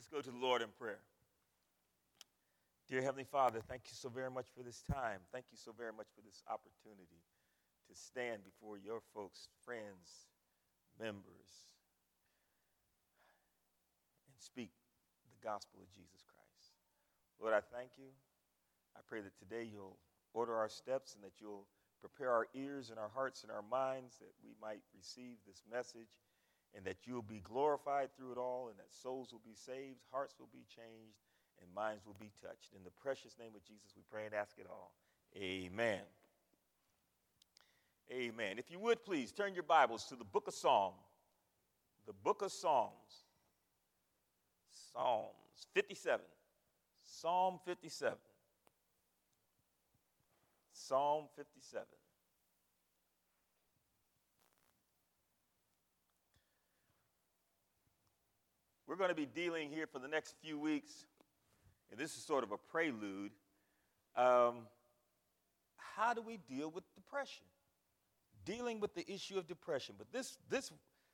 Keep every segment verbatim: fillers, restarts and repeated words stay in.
Let's go to the Lord in prayer. Dear Heavenly Father, thank you so very much for this time. Thank you so very much for this opportunity to stand before your folks, friends, members, and speak the gospel of Jesus Christ. Lord, I thank you. I pray that today you'll order our steps and that you'll prepare our ears and our hearts and our minds that we might receive this message, and that you'll be glorified through it all, and that souls will be saved, hearts will be changed, and minds will be touched. In the precious name of Jesus, we pray and ask it all. Amen. Amen. If you would, please, turn your Bibles to the book of Psalms. The book of Psalms. Psalms fifty-seven. Psalm fifty-seven. Psalm fifty-seven. We're going to be dealing here for the next few weeks, and this is sort of a prelude. Um, how do we deal with depression? Dealing with the issue of depression. But this, this,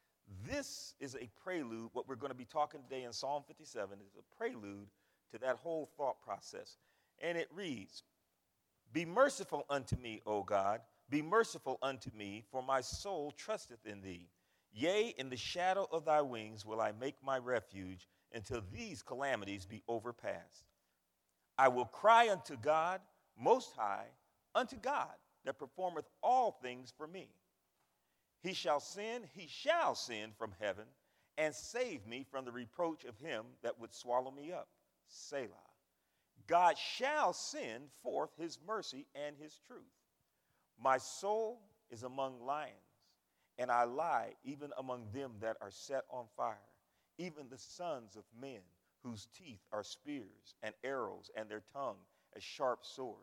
this is a prelude. What we're going to be talking today in Psalm fifty-seven is a prelude to that whole thought process. And it reads, "Be merciful unto me, O God, be merciful unto me, for my soul trusteth in thee. Yea, in the shadow of thy wings will I make my refuge, until these calamities be overpassed. I will cry unto God, most high, unto God, that performeth all things for me. He shall send, he shall send from heaven, and save me from the reproach of him that would swallow me up. Selah. God shall send forth his mercy and his truth. My soul is among lions, and I lie even among them that are set on fire, even the sons of men, whose teeth are spears and arrows, and their tongue a sharp sword.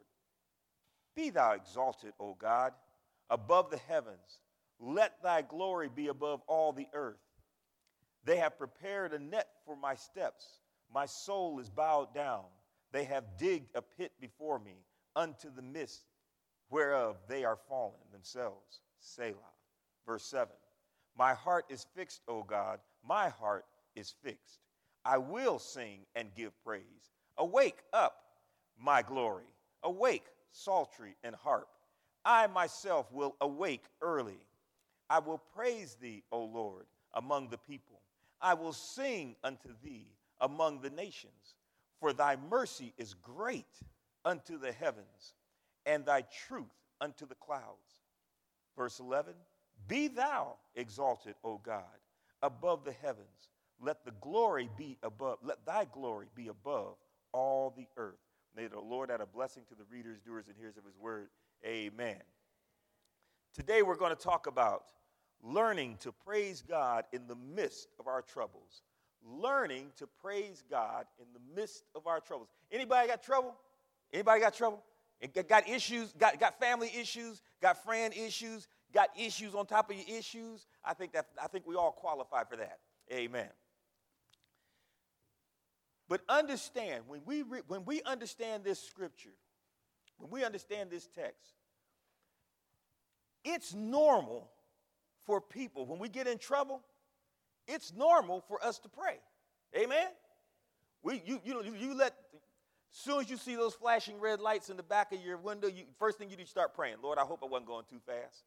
Be thou exalted, O God, above the heavens. Let thy glory be above all the earth. They have prepared a net for my steps. My soul is bowed down. They have digged a pit before me, unto the midst whereof they are fallen themselves. Selah. Verse seven. My heart is fixed, O God. My heart is fixed. I will sing and give praise. Awake up, my glory. Awake, psaltery and harp. I myself will awake early. I will praise thee, O Lord, among the people. I will sing unto thee among the nations. For thy mercy is great unto the heavens, and thy truth unto the clouds. Verse eleven. Be thou exalted, O God, above the heavens. Let the glory be above, let thy glory be above all the earth. May the Lord add a blessing to the readers, doers, and hearers of his word. Amen. Today we're going to talk about learning to praise God in the midst of our troubles. Learning to praise God in the midst of our troubles. Anybody got trouble? Anybody got trouble? Got issues? Got, got family issues? Got friend issues? Got issues on top of your issues? I think that I think we all qualify for that. Amen. But understand, when we re, when we understand this scripture, when we understand this text, it's normal for people, when we get in trouble, it's normal for us to pray. Amen? We you you know you, you let as soon as you see those flashing red lights in the back of your window, you, first thing you do is start praying. Lord, I hope I wasn't going too fast.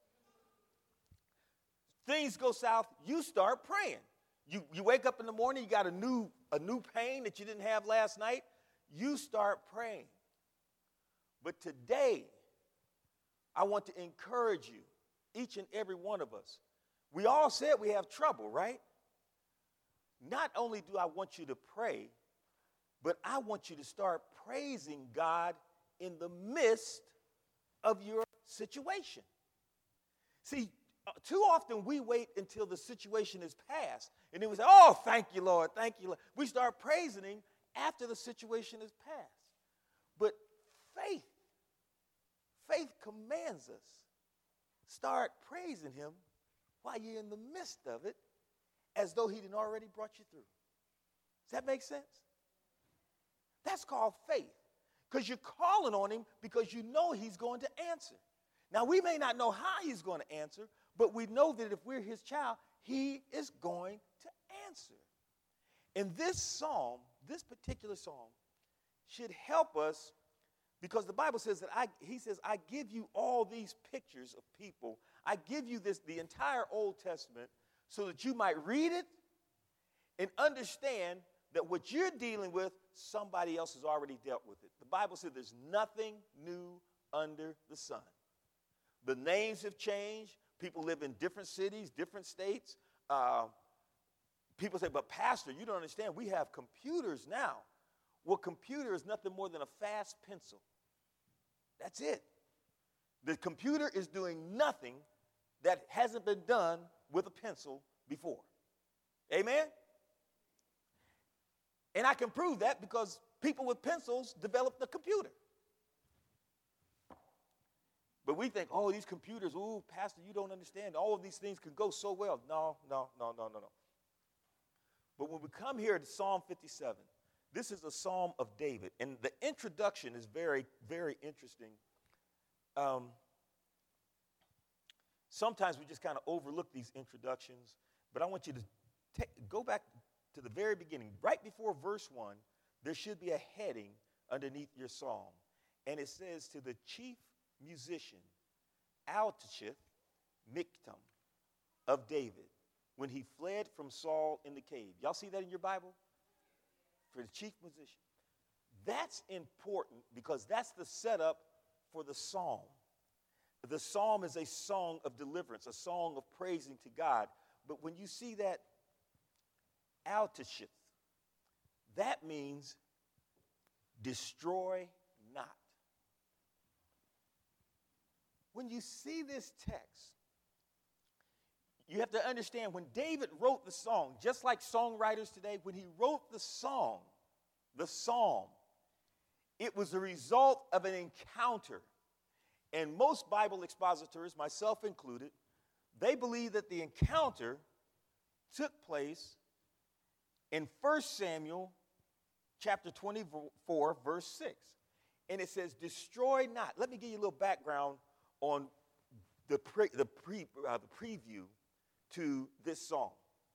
Things go south, you start praying. You, you wake up in the morning, you got a new, a new pain that you didn't have last night, you start praying. But today, I want to encourage you, each and every one of us. We all said we have trouble, right? Not only do I want you to pray, but I want you to start praising God in the midst of your situation. See, too often we wait until the situation is past, and then we say, oh, thank you, Lord, thank you, Lord. We start praising him after the situation is past. But faith, faith commands us. Start praising him while you're in the midst of it, as though he had already brought you through. Does that make sense? That's called faith, because you're calling on him because you know he's going to answer. Now, we may not know how he's going to answer, but we know that if we're his child, he is going to answer. In this psalm, this particular psalm, should help us because the Bible says that I, he says, I give you all these pictures of people. I give you this, the entire Old Testament, so that you might read it and understand that what you're dealing with, somebody else has already dealt with it. The Bible says there's nothing new under the sun. The names have changed. People live in different cities, different states. Uh, people say, but Pastor, you don't understand. We have computers now. Well, computer is nothing more than a fast pencil. That's it. The computer is doing nothing that hasn't been done with a pencil before. Amen? And I can prove that because people with pencils developed the computer. But we think, oh, these computers, ooh, Pastor, you don't understand. All of these things can go so well. No, no, no, no, no, no. But when we come here to Psalm fifty-seven, this is a psalm of David. And the introduction is very, very interesting. Um, sometimes we just kind of overlook these introductions. But I want you to take, go back to the very beginning. Right before verse one, there should be a heading underneath your psalm. And it says, to the chief musician, Altashith Miktam of David, when he fled from Saul in the cave. Y'all see that in your Bible? For the chief musician. That's important because that's the setup for the psalm. The psalm is a song of deliverance, a song of praising to God. But when you see that Altashith, that means destroy not. When you see this text, you have to understand when David wrote the song, just like songwriters today, when he wrote the song, the psalm, it was the result of an encounter. And most Bible expositors, myself included, they believe that the encounter took place in First Samuel chapter twenty-four, verse six. And it says, destroy not. Let me give you a little background on the, pre, the, pre, uh, the preview to this song.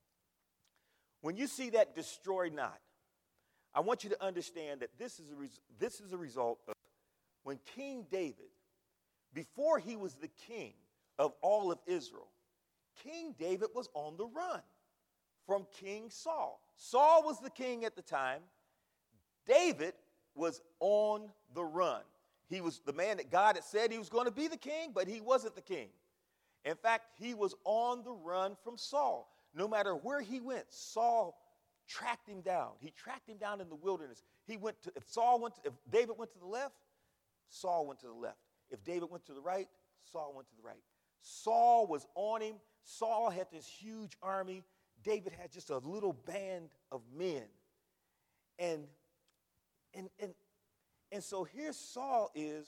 When you see that destroy not, I want you to understand that this is a, res- this is a result of when King David, before he was the king of all of Israel, King David was on the run from King Saul. Saul was the king at the time. David was on the run. He was the man that God had said he was going to be the king, but he wasn't the king. In fact, he was on the run from Saul. No matter where he went, Saul tracked him down. He tracked him down in the wilderness. He went to, if Saul went to, if David went to the left, Saul went to the left. If David went to the right, Saul went to the right. Saul was on him. Saul had this huge army. David had just a little band of men. And and and and so here Saul is.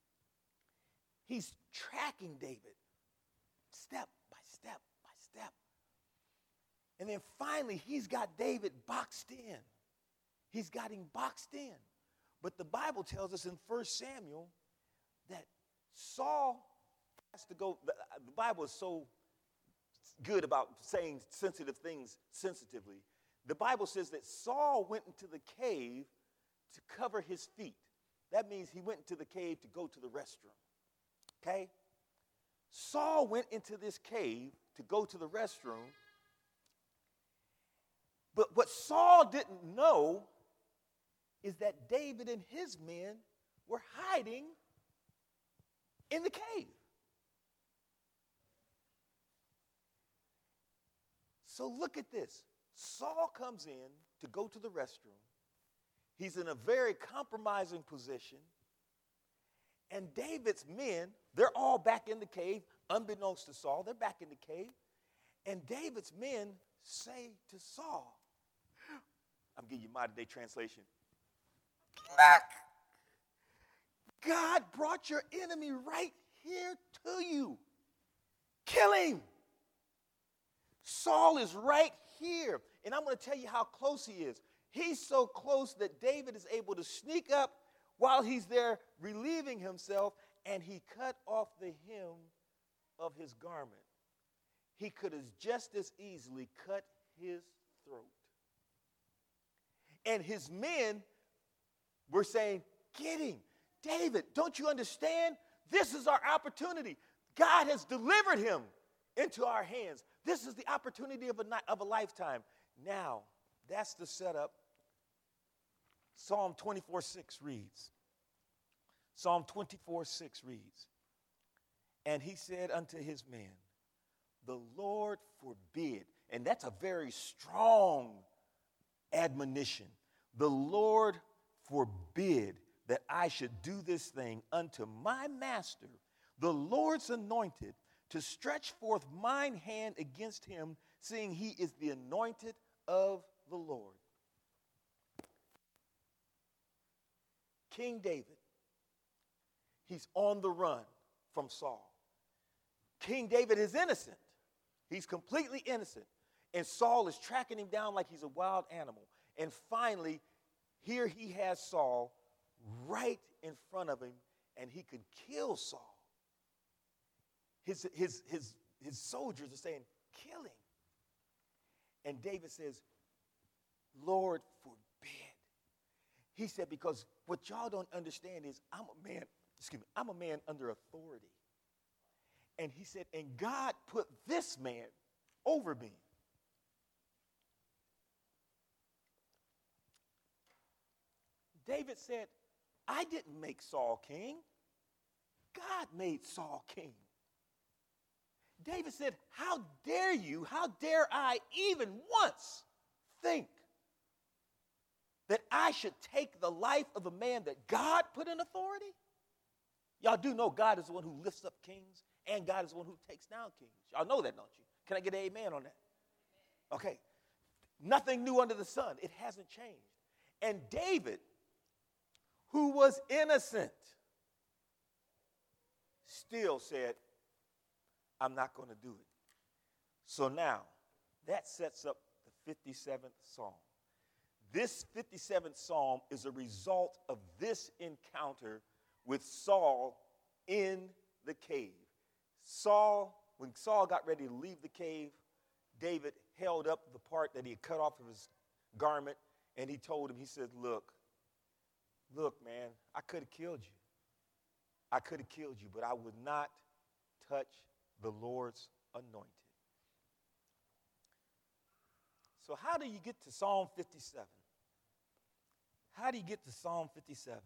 He's tracking David step by step by step. And then finally he's got David boxed in. He's got him boxed in. But the Bible tells us in First Samuel that Saul has to go. The, the Bible is so good about saying sensitive things sensitively. The Bible says that Saul went into the cave to cover his feet. That means he went into the cave to go to the restroom. Okay? Saul went into this cave to go to the restroom. But what Saul didn't know is that David and his men were hiding in the cave. So look at this. Saul comes in to go to the restroom. He's in a very compromising position. And David's men, they're all back in the cave, unbeknownst to Saul. They're back in the cave. And David's men say to Saul, I'm giving you modern day translation. Look, God brought your enemy right here to you. Kill him. Saul is right here. And I'm going to tell you how close he is. He's so close that David is able to sneak up while he's there relieving himself, and he cut off the hem of his garment. He could have just as easily cut his throat. And his men were saying, get him. David, don't you understand? This is our opportunity. God has delivered him into our hands. This is the opportunity of a, night, of a lifetime. Now, that's the setup. Psalm twenty-four six reads. Psalm twenty-four six reads, and he said unto his men, the Lord forbid, and that's a very strong admonition. The Lord forbid that I should do this thing unto my master, the Lord's anointed, to stretch forth mine hand against him, seeing he is the anointed of the Lord. King David, he's on the run from Saul. King David is innocent. He's completely innocent. And Saul is tracking him down like he's a wild animal. And finally, here he has Saul right in front of him, and he could kill Saul. His, his, his, his soldiers are saying, kill him. And David says, Lord forbid. He said, because what y'all don't understand is I'm a man, excuse me, I'm a man under authority. And he said, and God put this man over me. David said, I didn't make Saul king. God made Saul king. David said, how dare you, how dare I even once think that I should take the life of a man that God put in authority? Y'all do know God is the one who lifts up kings, and God is the one who takes down kings. Y'all know that, don't you? Can I get an amen on that? Okay. Nothing new under the sun. It hasn't changed. And David, who was innocent, still said, I'm not going to do it. So now, that sets up the fifty-seventh Psalm. This fifty-seventh Psalm is a result of this encounter with Saul in the cave. Saul, when Saul got ready to leave the cave, David held up the part that he had cut off of his garment, and he told him, he said, look, look, man, I could have killed you. I could have killed you, but I would not touch the Lord's anointed. So how do you get to Psalm fifty-seven? How do you get to Psalm fifty-seven?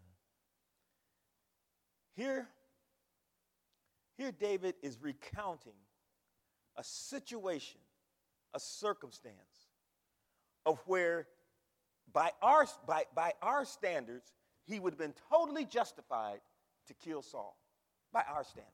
Here, here David is recounting a situation, a circumstance of where by our, by, by our standards, he would have been totally justified to kill Saul, by our standards.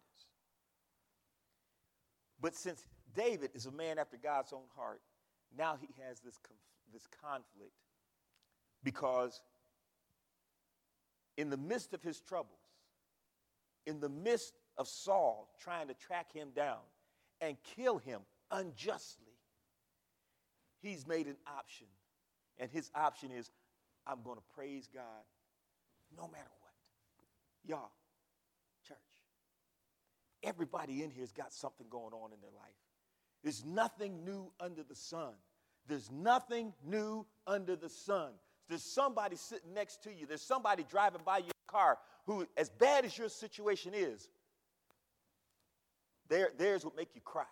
But since David is a man after God's own heart, now he has this, this conflict because in the midst of his troubles, in the midst of Saul trying to track him down and kill him unjustly, he's made an option. And his option is, I'm going to praise God no matter what. Y'all, church, everybody in here has got something going on in their life. There's nothing new under the sun. There's nothing new under the sun. There's somebody sitting next to you. There's somebody driving by your car who, as bad as your situation is, their, theirs would make you cry.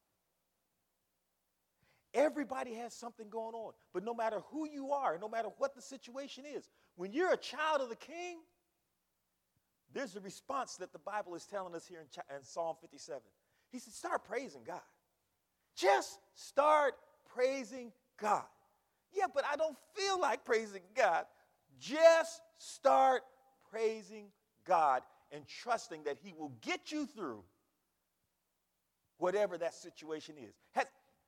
Everybody has something going on. But no matter who you are, no matter what the situation is, when you're a child of the King, there's a response that the Bible is telling us here in, in Psalm fifty-seven. He said, start praising God. Just start praising God. Yeah, but I don't feel like praising God. Just start praising God and trusting that he will get you through whatever that situation is. Has,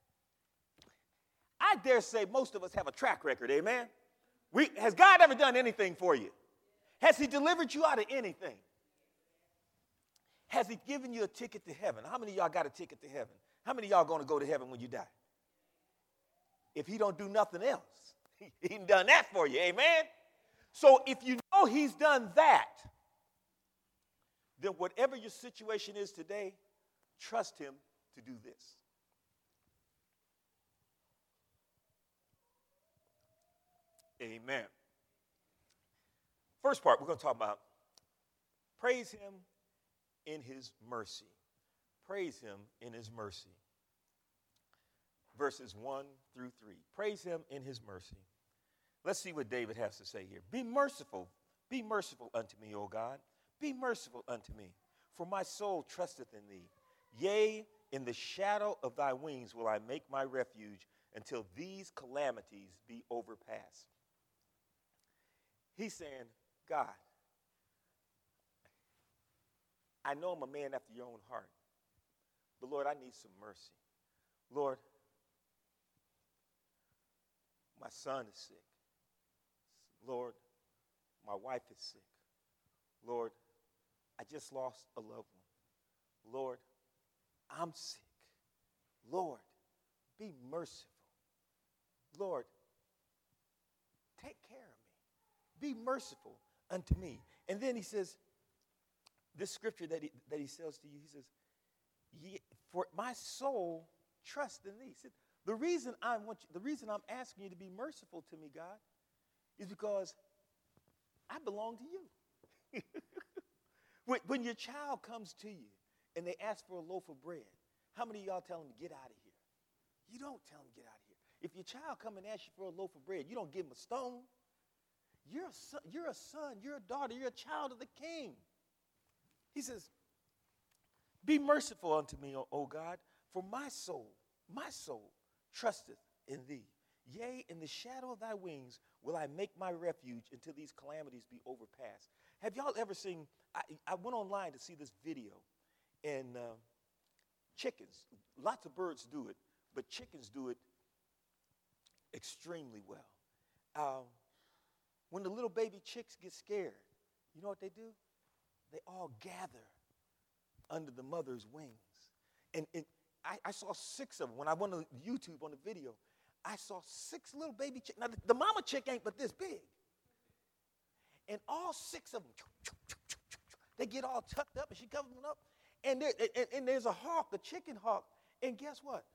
I dare say most of us have a track record, amen? We, has God ever done anything for you? Has he delivered you out of anything? Has he given you a ticket to heaven? How many of y'all got a ticket to heaven? How many of y'all going to go to heaven when you die? If he don't do nothing else, he done that for you, amen? So if you know he's done that, then whatever your situation is today, trust him to do this. Amen. First part, we're going to talk about praise him in his mercy. Praise him in his mercy. Verses one through three. Praise him in his mercy. Let's see what David has to say here. Be merciful. Be merciful unto me, O God. Be merciful unto me, for my soul trusteth in thee. Yea, in the shadow of thy wings will I make my refuge until these calamities be overpassed. He's saying, God, I know I'm a man after your own heart, but Lord, I need some mercy. Lord, my son is sick. Lord, my wife is sick. Lord, I just lost a loved one. Lord, I'm sick. Lord, be merciful. Lord, take care of me. Be merciful unto me. And then he says, this scripture that he, that he says to you, he says, Ye, for my soul trusts in thee. He said, the reason I want you, the reason I'm asking you to be merciful to me, God, is because I belong to you. when, when your child comes to you and they ask for a loaf of bread, how many of y'all tell them to get out of here? You don't tell them to get out of here. If your child come and asks you for a loaf of bread, you don't give them a stone. You're a son, you're a son, you're a daughter, you're a child of the king. He says, be merciful unto me, O, o God, for my soul, my soul trusteth in thee. Yea, in the shadow of thy wings will I make my refuge until these calamities be overpassed. Have y'all ever seen, I, I went online to see this video, and uh, chickens, lots of birds do it, but chickens do it extremely well. Um, when the little baby chicks get scared, you know what they do? They all gather under the mother's wings. And, and I, I saw six of them. When I went on YouTube on the video, I saw six little baby chicks. Now, the, the mama chick ain't but this big. And all six of them, they get all tucked up, and she covers them up. And, there, and, and there's a hawk, a chicken hawk. And guess what?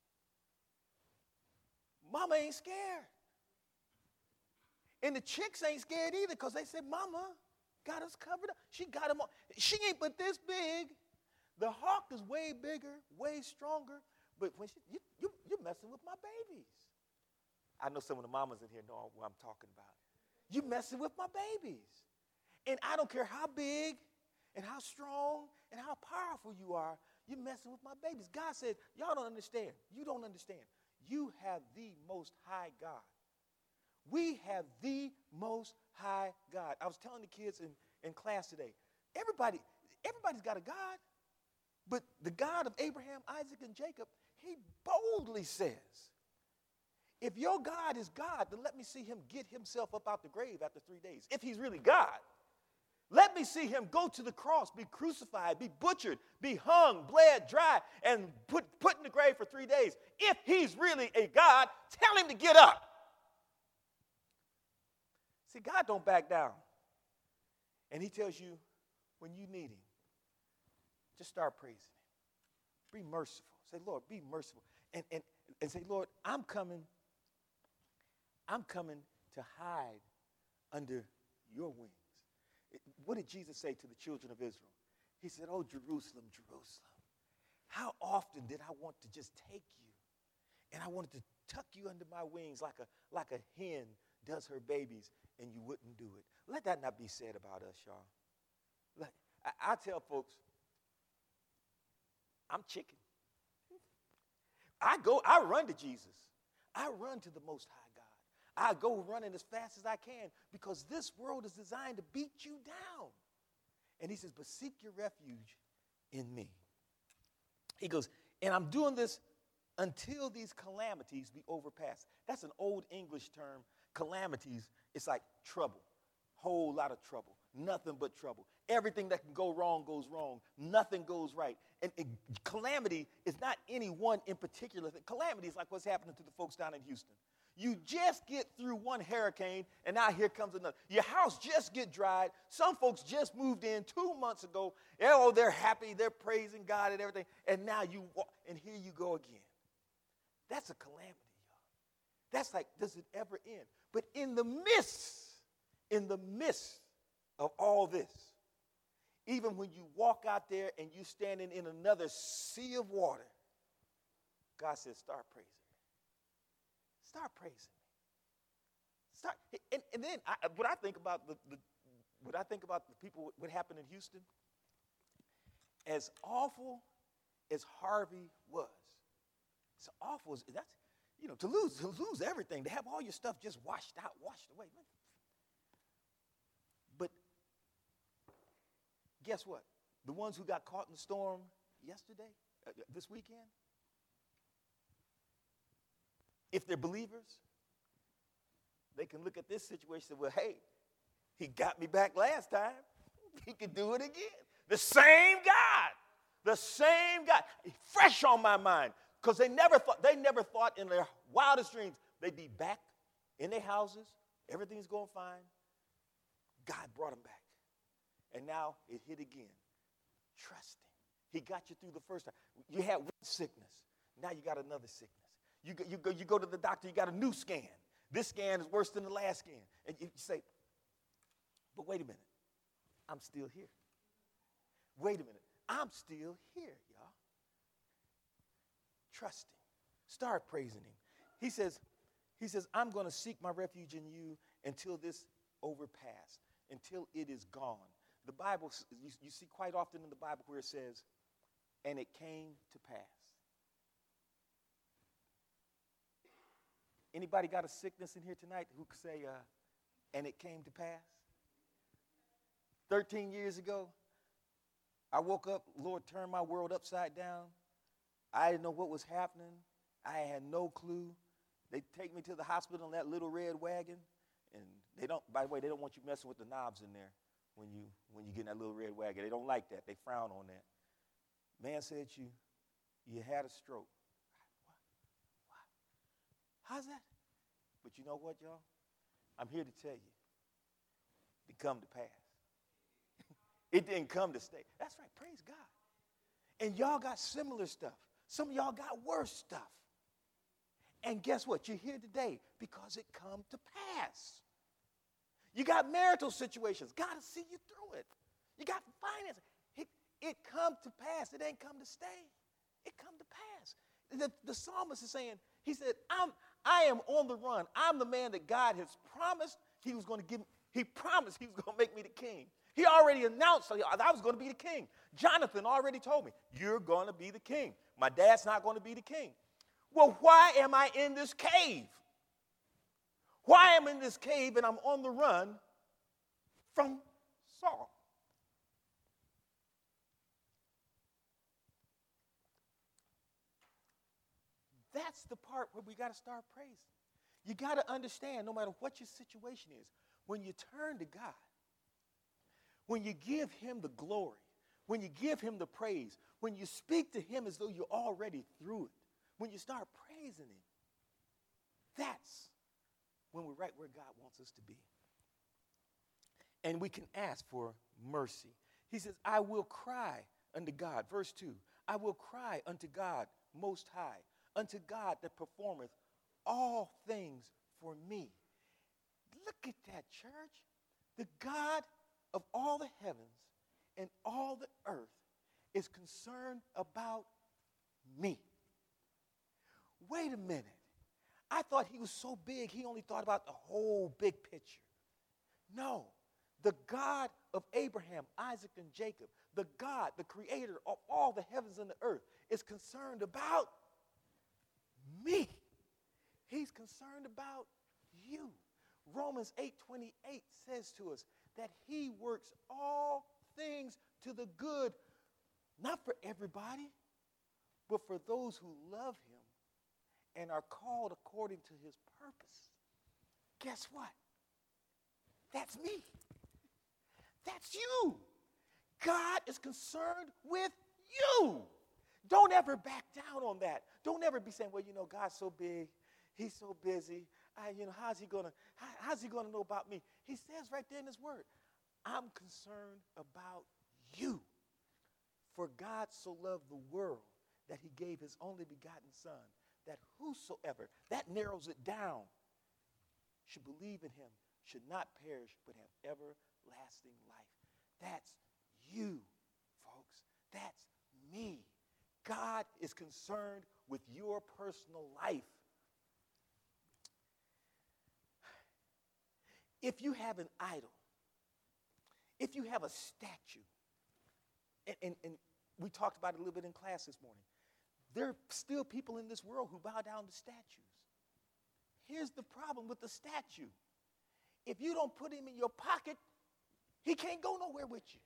Mama ain't scared. And the chicks ain't scared either, because they said, Mama got us covered up. She got them all. She ain't but this big. The hawk is way bigger, way stronger. But when she, you, you, you're messing with my babies. I know some of the mamas in here know what I'm talking about. You're messing with my babies. And I don't care how big and how strong and how powerful you are, you're messing with my babies. God said, y'all don't understand. You don't understand. You have the most high God. We have the most high God. I was telling the kids in, in class today, everybody, everybody's got a God, but the God of Abraham, Isaac, and Jacob, he boldly says, if your God is God, then let me see him get himself up out the grave after three days. If he's really God, let me see him go to the cross, be crucified, be butchered, be hung, bled, dry, and put, put in the grave for three days. If he's really a God, tell him to get up. See, God don't back down. And he tells you when you need him, just start praising him. Be merciful. Say, Lord, be merciful. And, and, and say, Lord, I'm coming, I'm coming to hide under your wings. It, what did Jesus say to the children of Israel? He said, oh, Jerusalem, Jerusalem, how often did I want to just take you, and I wanted to tuck you under my wings like a, like a hen does her babies, and you wouldn't do it. Let that not be said about us, y'all. Like, I, I tell folks, I'm chicken. I go, I run to Jesus. I run to the Most High God. I go running as fast as I can, because this world is designed to beat you down. And he says, but seek your refuge in me. He goes, and I'm doing this until these calamities be overpassed. That's an old English term. Calamities, it's like trouble. Whole lot of trouble. Nothing but trouble. Everything that can go wrong goes wrong. Nothing goes right. And, and calamity is not any one in particular thing. Calamity is like what's happening to the folks down in Houston. You just get through one hurricane, and now here comes another. Your house just get dried. Some folks just moved in two months ago. Oh, they're happy. They're praising God and everything. And now you walk, and here you go again. That's a calamity, y'all. That's like, does it ever end? But in the midst, in the midst of all this, even when you walk out there and you're standing in another sea of water, God says, start praising me. Start praising me. Start, and, and then I, what I think about the, the what I think about the people, what happened in Houston, as awful as Harvey was, it's awful as that's, you know, to lose, to lose everything, to have all your stuff just washed out, washed away. But guess what? The ones who got caught in the storm yesterday, uh, this weekend, if they're believers, they can look at this situation and say, well, hey, he got me back last time. He can do it again. The same God, the same God, fresh on my mind, because they never thought, they never thought in their wildest dreams they'd be back in their houses. Everything's going fine. God brought them back. And now it hit again. Trust him. He got you through the first time. You had one sickness. Now you got another sickness. You go, you go, you go to the doctor, you got a new scan. This scan is worse than the last scan. And you say, but wait a minute. I'm still here. Wait a minute. I'm still here, y'all. Trust him. Start praising him. He says, he says, I'm going to seek my refuge in you until this overpass, until it is gone. The Bible, you, you see quite often in the Bible where it says, and it came to pass. Anybody got a sickness in here tonight who could say, uh, and it came to pass? thirteen years ago, I woke up, Lord turned my world upside down. I didn't know what was happening. I had no clue. They take me to the hospital in that little red wagon, and they don't, by the way, they don't want you messing with the knobs in there when you when you get in that little red wagon. They don't like that. They frown on that. Man said you, you had a stroke. What? What? How's that? But you know what, y'all? I'm here to tell you, it come to pass. It didn't come to stay. That's right, praise God. And y'all got similar stuff. Some of y'all got worse stuff. And guess what? You're here today because it come to pass. You got marital situations. God will see you through it. You got finances. It, it come to pass. It ain't come to stay. It come to pass. The, the psalmist is saying, he said, I'm, I am on the run. I'm the man that God has promised he was going to give me. He promised he was going to make me the king. He already announced that I was going to be the king. Jonathan already told me, you're going to be the king. My dad's not going to be the king. Well, why am I in this cave? Why am I in this cave and I'm on the run from Saul? That's the part where we got to start praising. You got to understand, no matter what your situation is, when you turn to God, when you give him the glory, when you give him the praise, when you speak to him as though you're already through it, when you start praising him, that's when we're right where God wants us to be. And we can ask for mercy. He says, I will cry unto God. Verse two, I will cry unto God most high, unto God that performeth all things for me. Look at that, church. The God of all the heavens and all the earth is concerned about me. Wait a minute. I thought he was so big, he only thought about the whole big picture. No. The God of Abraham, Isaac, and Jacob, the God, the creator of all the heavens and the earth, is concerned about me. He's concerned about you. Romans eight twenty-eight says to us that he works all things to the good, not for everybody, but for those who love him and are called according to his purpose. Guess what? That's me. That's you. God is concerned with you. Don't ever back down on that. Don't ever be saying, well, you know, God's so big. He's so busy. I, you know, how's he gonna, how, how's he gonna know about me? He says right there in his word, I'm concerned about you. For God so loved the world that he gave his only begotten son, that whosoever, that narrows it down should believe in him should not perish but have everlasting life. That's you, folks. That's me. God is concerned with your personal life. If you have an idol, if you have a statue, and, and, and we talked about it a little bit in class this morning, there are still people in this world who bow down to statues. Here's the problem with the statue. If you don't put him in your pocket, he can't go nowhere with you.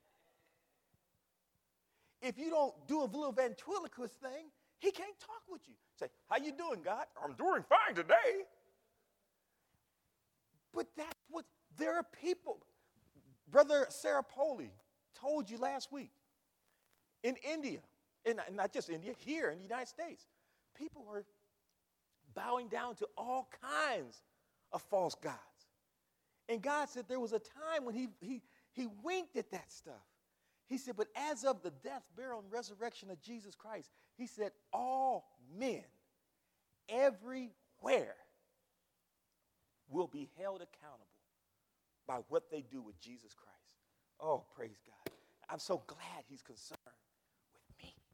If you don't do a little ventriloquist thing, he can't talk with you. Say, how you doing, God? I'm doing fine today. But that's what, there are people. Brother Sarah Poley told you last week, in India, and not just India, here in the United States, people are bowing down to all kinds of false gods. And God said there was a time when he, he, he winked at that stuff. He said, but as of the death, burial, and resurrection of Jesus Christ, he said, all men everywhere will be held accountable by what they do with Jesus Christ. Oh, praise God. I'm so glad he's concerned with me.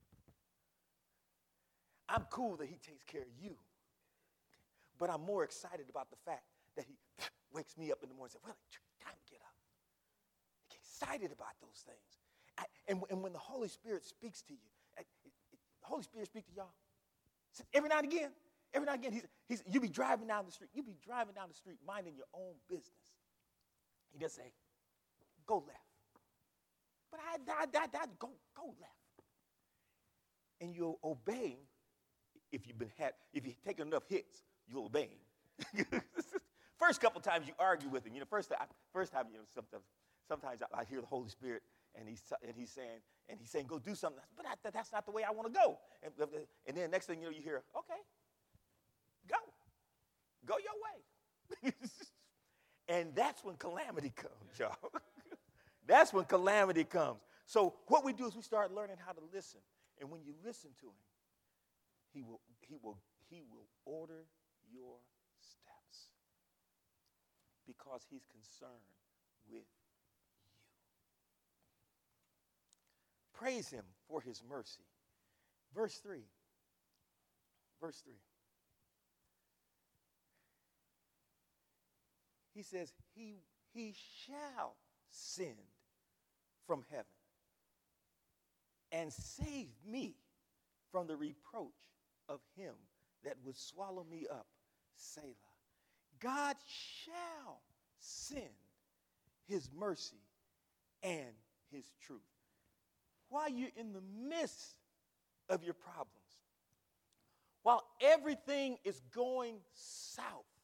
I'm cool that he takes care of you. But I'm more excited about the fact that he wakes me up in the morning and says, well, time to get up. I get excited about those things. I, and, and when the Holy Spirit speaks to you, I, it, it, the Holy Spirit speaks to y'all. Every now and again, every now and again, he's, he's, you be driving down the street. You be driving down the street minding your own business. He just say, go left. But I, I, I, I go, go left. And you're obeying. If you've been had, if you've taken enough hits, you'll obey him. First couple times you argue with him. You know, first time, first time, you know, sometimes, sometimes I, I hear the Holy Spirit and he's and he's saying and he's saying go do something. But I, that's not the way I want to go. And, and then next thing you know, you hear, okay, go, go your way. And that's when calamity comes, y'all. That's when calamity comes. So what we do is we start learning how to listen. And when you listen to him, he will he will he will order your steps because he's concerned with you. Praise him for his mercy. Verse three. Verse three. He says, he, he shall send from heaven and save me from the reproach of him that would swallow me up, Selah. God shall send his mercy and his truth. While you're in the midst of your problems, while everything is going south,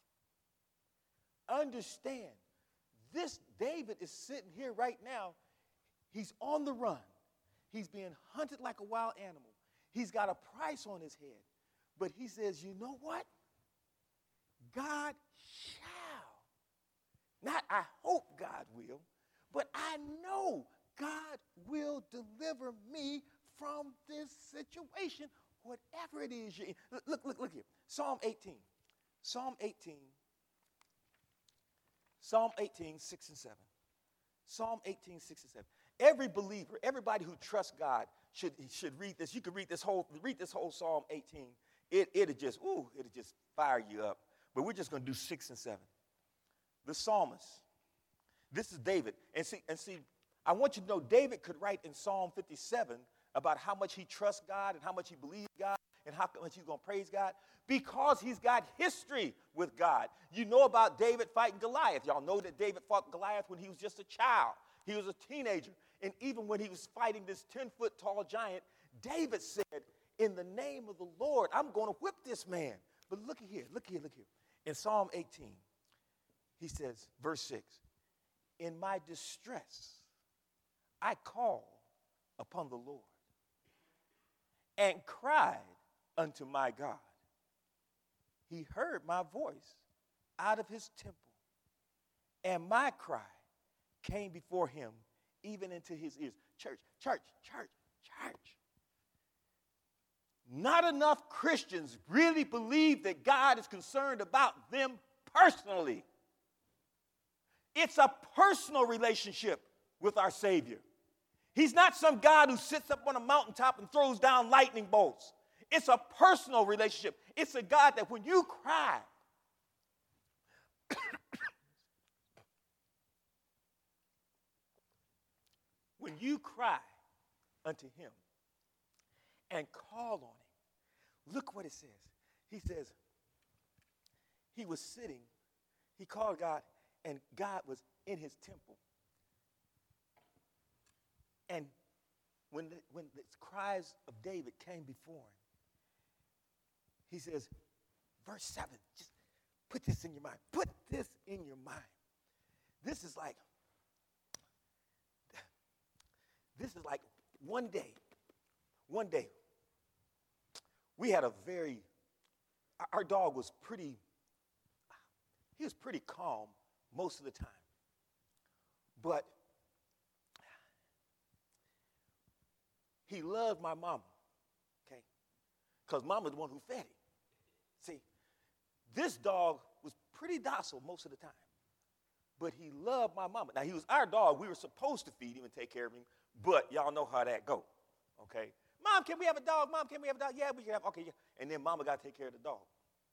understand, this David is sitting here right now. He's on the run. He's being hunted like a wild animal. He's got a price on his head. But he says, you know what? God shall. Not I hope God will, but I know God will deliver me from this situation, whatever it is you're in. Look, look, look here. Psalm eighteen. Psalm eighteen. Psalm eighteen, six and seven. Psalm eighteen, six and seven. Every believer, everybody who trusts God should, should read this. You can read this whole, read this whole Psalm eighteen. It, it'll just, ooh, it'll just fire you up. But we're just going to do six and seven. The psalmist. This is David. And see, and see, I want you to know David could write in Psalm fifty-seven about how much he trusts God and how much he believes God and how much he's going to praise God because he's got history with God. You know about David fighting Goliath. Y'all know that David fought Goliath when he was just a child. He was a teenager. And even when he was fighting this ten-foot tall giant, David said, in the name of the Lord, I'm going to whip this man. But look at here, look here, look here. In Psalm eighteen, he says, verse six, in my distress, I called upon the Lord and cried unto my God. He heard my voice out of his temple, and my cry came before him even into his ears. Church, church, church, church. Not enough Christians really believe that God is concerned about them personally. It's a personal relationship with our Savior. He's not some God who sits up on a mountaintop and throws down lightning bolts. It's a personal relationship. It's a God that when you cry, when you cry unto him and call on him, look what it says. He says, he was sitting, he called God, and God was in his temple. And when the, when the cries of David came before him, he says, verse seven, just put this in your mind. Put this in your mind. This is like, this is like one day, one day, we had a very, our dog was pretty, he was pretty calm most of the time. But he loved my mama, okay? Because mama's the one who fed him. See, this dog was pretty docile most of the time. But he loved my mama. Now, he was our dog. We were supposed to feed him and take care of him. But y'all know how that go, okay? Mom, can we have a dog? Mom, can we have a dog? Yeah, we can have, okay, yeah. And then mama got to take care of the dog.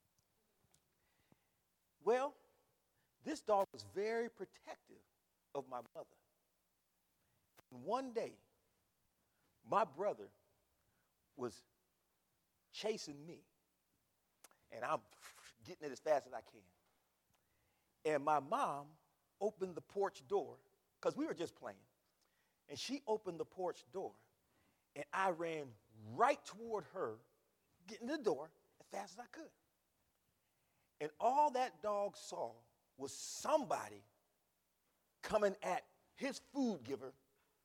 Well, this dog was very protective of my mother. And one day, my brother was chasing me, and I'm getting it as fast as I can. And my mom opened the porch door, because we were just playing, and she opened the porch door, and I ran right toward her, getting to the door as fast as I could. And all that dog saw was somebody coming at his food giver.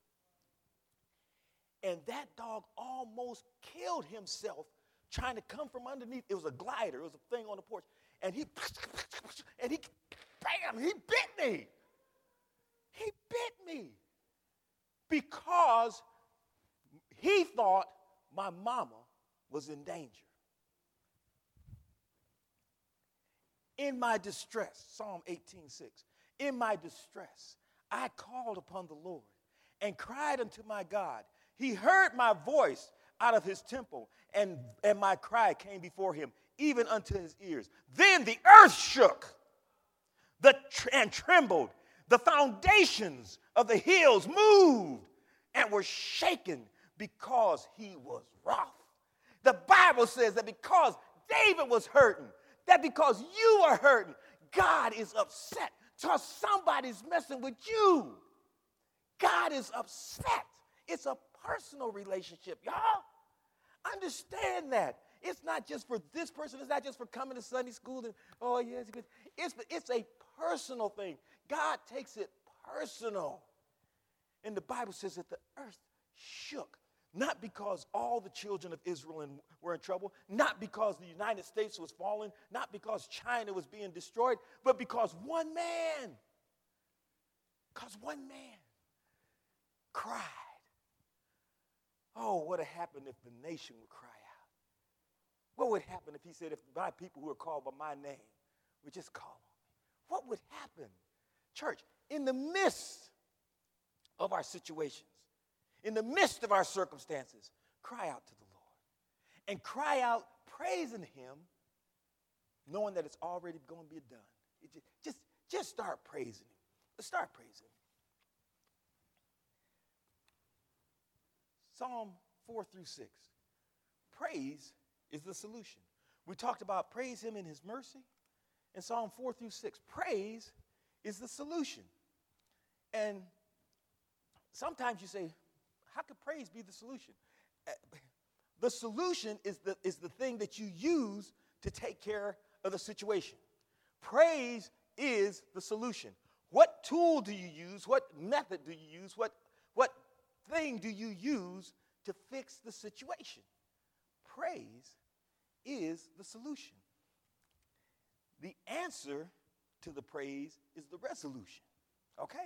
And that dog almost killed himself trying to come from underneath. It was a glider. It was a thing on the porch. And he, and he, bam, he bit me. He bit me because he thought my mama was in danger. In my distress, Psalm eighteen six, in my distress, I called upon the Lord and cried unto my God. He heard my voice out of his temple, and, and my cry came before him, even unto his ears. Then the earth shook the tr- and trembled. The foundations of the hills moved and were shaken because he was wroth. The Bible says that because David was hurting, that because you are hurting, God is upset. So somebody's messing with you. God is upset. It's a personal relationship, y'all. Understand that. It's not just for this person. It's not just for coming to Sunday school and, oh, yes, it's, it's, it's a personal thing. God takes it personal. And the Bible says that the earth shook, not because all the children of Israel in, were in trouble, not because the United States was falling, not because China was being destroyed, but because one man, because one man cried. Oh, what would have happened if the nation would cry out? What would happen if he said, if my people who are called by my name would just call on me? What would happen? Church, in the midst of our situations, in the midst of our circumstances, cry out to the Lord. And cry out praising him, knowing that it's already going to be done. It just, just, just start praising him. Let's start praising him. Psalm four through six. Praise is the solution. We talked about praise him in his mercy. In Psalm four through six, praise is the solution. And sometimes you say, how could praise be the solution? Uh, the solution is the, is the thing that you use to take care of the situation. Praise is the solution. What tool do you use? What method do you use? What, what thing do you use to fix the situation? Praise is the solution. The answer to the praise is the resolution. Okay?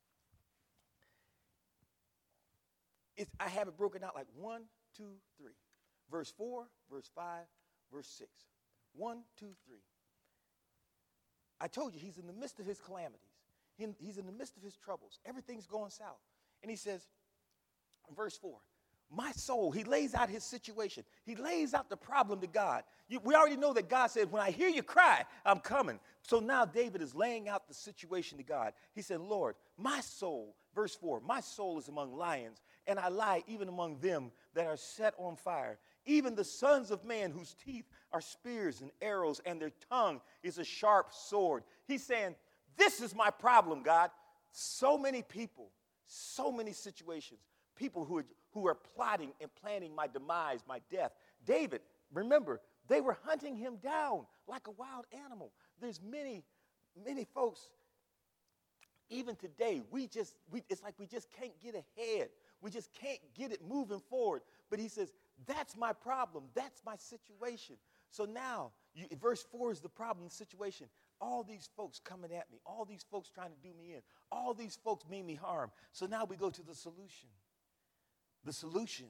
It's, I have it broken out like one, two, three. Verse four, verse five, verse six. One, two, three. I told you he's in the midst of his calamities. He, he's in the midst of his troubles. Everything's going south. And he says, in verse four, my soul, he lays out his situation. He lays out the problem to God. You, we already know that God said, when I hear you cry, I'm coming. So now David is laying out the situation to God. He said, Lord, my soul, verse four, my soul is among lions, and I lie even among them that are set on fire. Even the sons of man whose teeth are spears and arrows, and their tongue is a sharp sword. He's saying, this is my problem, God. So many people, so many situations, people who are, who are plotting and planning my demise, my death. David, remember, they were hunting him down like a wild animal. There's many, many folks, even today, we just, we, it's like we just can't get ahead. We just can't get it moving forward. But he says, that's my problem. That's my situation. So now, you, verse four is the problem, the situation. All these folks coming at me. All these folks trying to do me in. All these folks mean me harm. So now we go to the solution. The solution.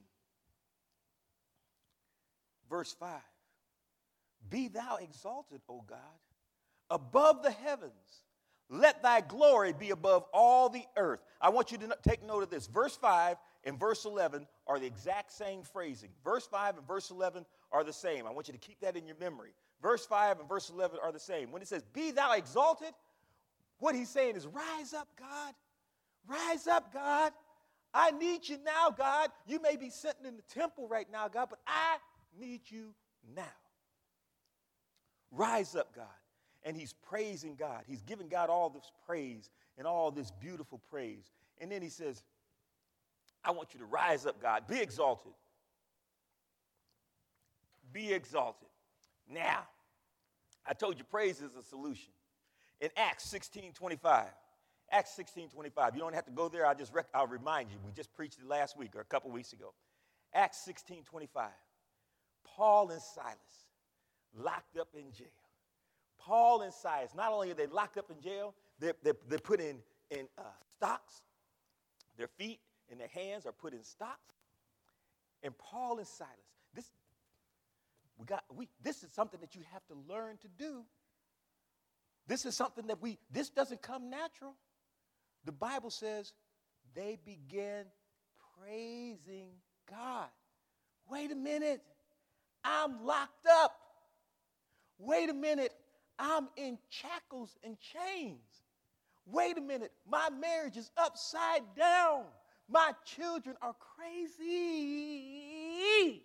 Verse five. Be thou exalted, O God, above the heavens. Let thy glory be above all the earth. I want you to take note of this. Verse five and verse eleven are the exact same phrasing. Verse five and verse eleven are the same. I want you to keep that in your memory. Verse five and verse eleven are the same. When it says, be thou exalted, what he's saying is, rise up, God. Rise up, God. I need you now, God. You may be sitting in the temple right now, God, but I need you now. Rise up, God. And he's praising God. He's giving God all this praise and all this beautiful praise. And then he says, I want you to rise up, God. Be exalted. Be exalted. Now, I told you praise is a solution. In Acts sixteen twenty-five, Acts sixteen twenty-five, you don't have to go there. I'll just rec- I'll remind you. We just preached it last week or a couple weeks ago. Acts sixteen twenty-five, Paul and Silas locked up in jail. Paul and Silas, not only are they locked up in jail, they're, they're, they're put in, in uh, stocks. Their feet and their hands are put in stocks. And Paul and Silas, this, we got, we, this is something that you have to learn to do. This is something that we, this doesn't come natural. The Bible says they began praising God. Wait a minute, I'm locked up. Wait a minute, I'm in shackles and chains. Wait a minute, my marriage is upside down. My children are crazy.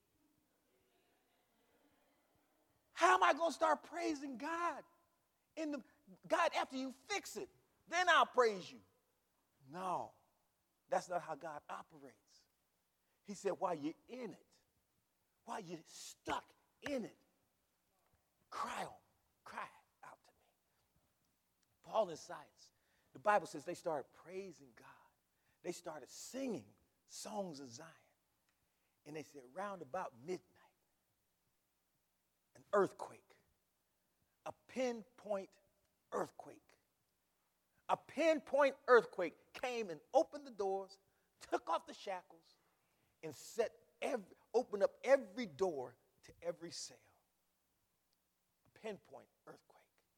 How am I going to start praising God? In the, God, after you fix it, then I'll praise you. No, that's not how God operates. He said, while you're in it, while you're stuck in it, cry on, cry out to me. Paul and Silas, the Bible says they started praising God. They started singing songs of Zion. And they said, round about midnight, an earthquake, a pinpoint earthquake, a pinpoint earthquake came and opened the doors, took off the shackles, and set every, opened up every door to every cell. Pinpoint earthquake.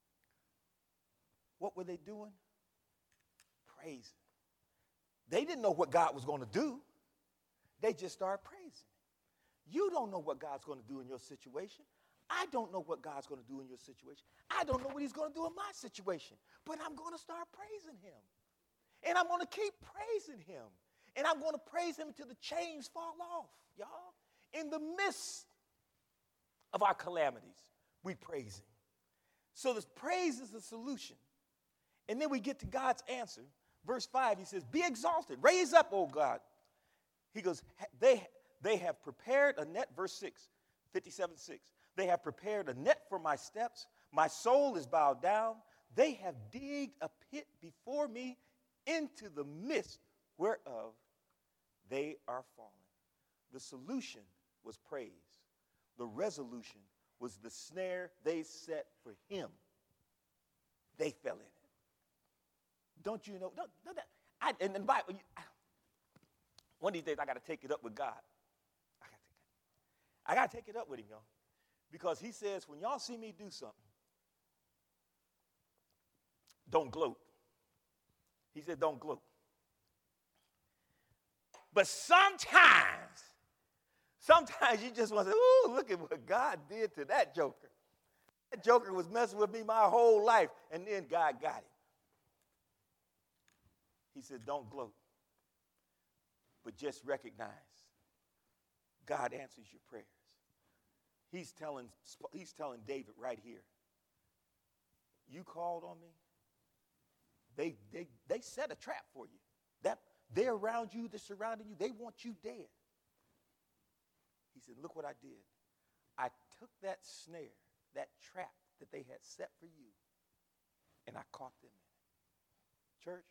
What were they doing? Praising. They didn't know what God was going to do. They just started praising. You don't know what God's going to do in your situation. I don't know what God's going to do in your situation. I don't know what he's going to do in my situation. But I'm going to start praising him. And I'm going to keep praising him. And I'm going to praise him until the chains fall off, y'all. In the midst of our calamities, we praise him. So this praise is the solution. And then we get to God's answer. Verse five, he says, be exalted. Raise up, O God. He goes, they, they have prepared a net. Verse six, fifty-seven six. They have prepared a net for my steps. My soul is bowed down. They have digged a pit before me into the midst whereof they are fallen. The solution was praise. The resolution was the snare they set for him. They fell in it. Don't you know? Don't, don't that, I, and the Bible, you, I, one of these days I got to take it up with God. I got to take it. I got to take it up with him, y'all. Because he says, when y'all see me do something, don't gloat. He said, don't gloat. But sometimes, sometimes you just want to say, ooh, look at what God did to that joker. That joker was messing with me my whole life, and then God got him. He said, don't gloat, but just recognize God answers your prayers. He's telling, he's telling David right here, you called on me. They, they, they set a trap for you. That, they're around you, they're surrounding you. They want you dead. He said, look what I did. I took that snare, that trap that they had set for you, and I caught them in it. Church,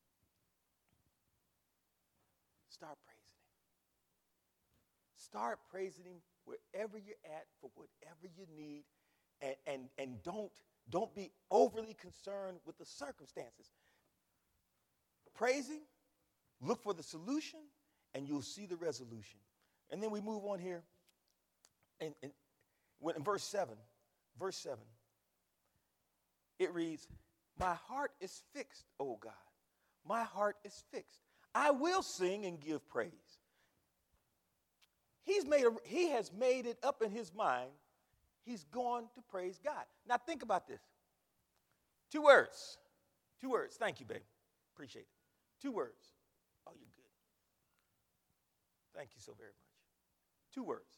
start praising him. Start praising him wherever you're at for whatever you need, and, and, and don't, don't be overly concerned with the circumstances. Praise him, look for the solution, and you'll see the resolution. And then we move on here, and, and in verse seven, verse seven, it reads, my heart is fixed, O God. My heart is fixed. I will sing and give praise. He's made a, he has made it up in his mind. He's going to praise God. Now think about this. Two words. Two words. Thank you, babe. Appreciate it. Two words. Oh, you're good. Thank you so very much. Two words.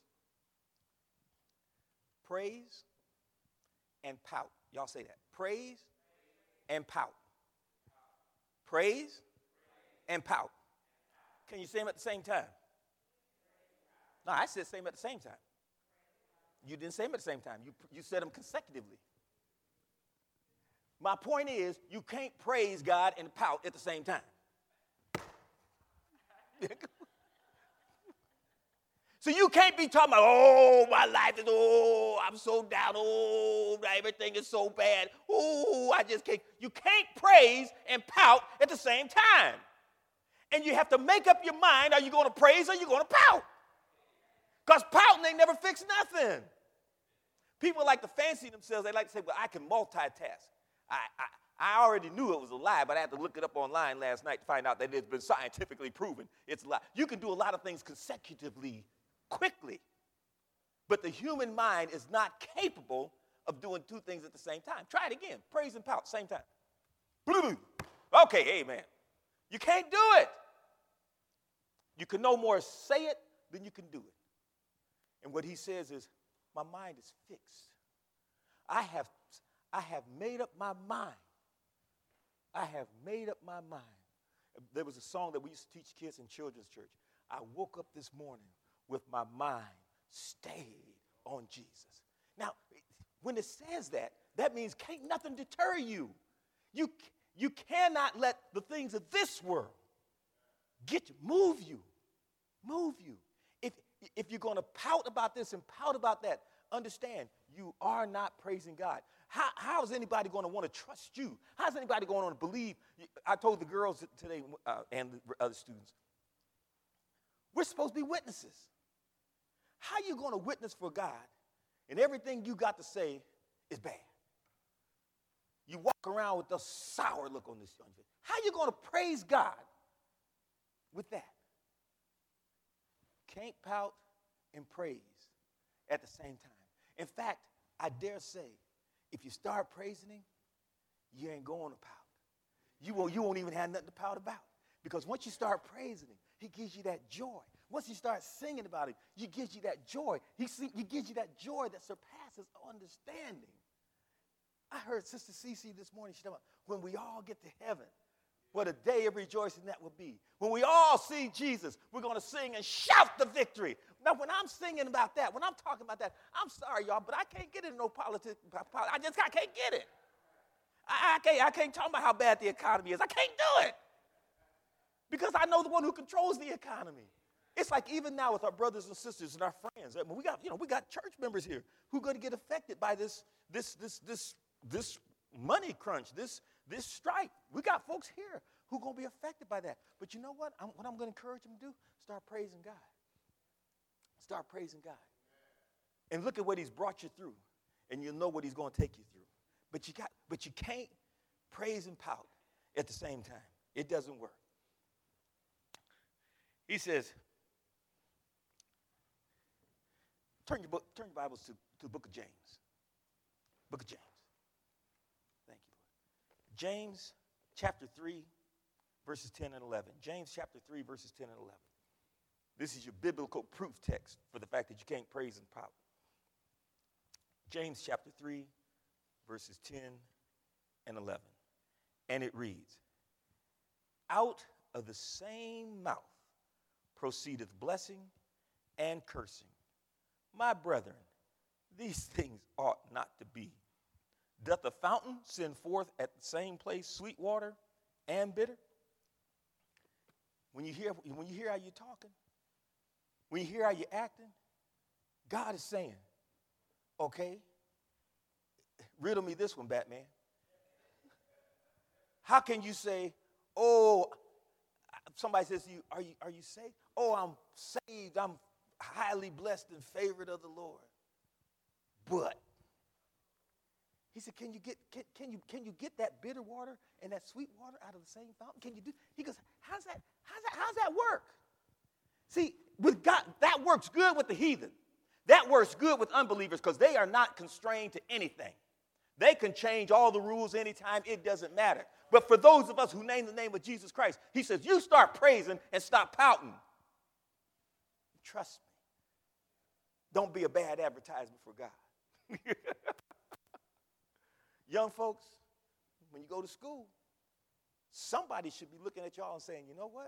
Praise and pout. Y'all say that. Praise and pout. Praise and pout. Can you say them at the same time? No, I said say them at the same time. You didn't say them at the same time. You, you said them consecutively. My point is, you can't praise God and pout at the same time. So you can't be talking about, oh, my life is, oh, I'm so down, oh, everything is so bad, oh, I just can't. You can't praise and pout at the same time. And you have to make up your mind, are you going to praise or are you going to pout? Because pouting ain't never fixed nothing. People like to fancy themselves. They like to say, well, I can multitask. I, I, I already knew it was a lie, but I had to look it up online last night to find out that it's been scientifically proven it's a lie. You can do a lot of things consecutively, quickly, but the human mind is not capable of doing two things at the same time. Try it again. Praise and pout, same time. Okay, amen. You can't do it. You can no more say it than you can do it. And what he says is, my mind is fixed. I have, I have made up my mind. I have made up my mind. There was a song that we used to teach kids in children's church. I woke up this morning with my mind stayed on Jesus. Now, when it says that, that means can't nothing deter you. You, you cannot let the things of this world get you, move you, move you. If, if you're going to pout about this and pout about that, understand you are not praising God. How, how is anybody going to want to trust you? How is anybody going to believe? I told the girls today uh, and the other students, we're supposed to be witnesses. How are you going to witness for God and everything you got to say is bad? You walk around with a sour look on this young face. How are you going to praise God with that? Can't pout and praise at the same time. In fact, I dare say, if you start praising him, you ain't going to pout. You won't, you won't even have nothing to pout about. Because once you start praising him, he gives you that joy. Once you start singing about him, he gives you that joy. He, he gives you that joy that surpasses understanding. I heard Sister Cece this morning, she talking about when we all get to heaven, what a day of rejoicing that will be. When we all see Jesus, we're going to sing and shout the victory. Now, when I'm singing about that, when I'm talking about that, I'm sorry, y'all, but I can't get into no politics. I just I can't get it. I, I, can't, I can't talk about how bad the economy is. I can't do it because I know the one who controls the economy. It's like even now with our brothers and sisters and our friends. I mean, we got, you know, we got church members here who are going to get affected by this, this, this, this, this money crunch, this, this strike. We got folks here who are going to be affected by that. But you know what? I'm, what I'm going to encourage them to do? Start praising God. Start praising God. And look at what he's brought you through. And you'll know what he's going to take you through. But you got, but you can't praise and pout at the same time. It doesn't work. He says, turn your book, turn your Bibles to, to the book of James. Book of James. Thank you, Lord. James chapter three, verses ten and eleven. James chapter three, verses ten and eleven. This is your biblical proof text for the fact that you can't praise and power. James chapter three, verses ten and eleven. And it reads, out of the same mouth proceedeth blessing and cursing. My brethren, these things ought not to be. Doth the fountain send forth at the same place sweet water and bitter? When you hear, when you hear how you're talking, when you hear how you're acting, God is saying, okay, riddle me this one, Batman. How can you say, oh, somebody says to you, are you, are you saved? Oh, I'm saved. I'm highly blessed and favored of the Lord. But he said, can you get can, can you can you get that bitter water and that sweet water out of the same fountain? Can you do? He goes, how's that? How's that? How's that work? See, with God, that works good with the heathen. That works good with unbelievers because they are not constrained to anything. They can change all the rules anytime. It doesn't matter. But for those of us who name the name of Jesus Christ, he says, you start praising and stop pouting. Trust me. Don't be a bad advertisement for God. Young folks, when you go to school, somebody should be looking at y'all and saying, you know what?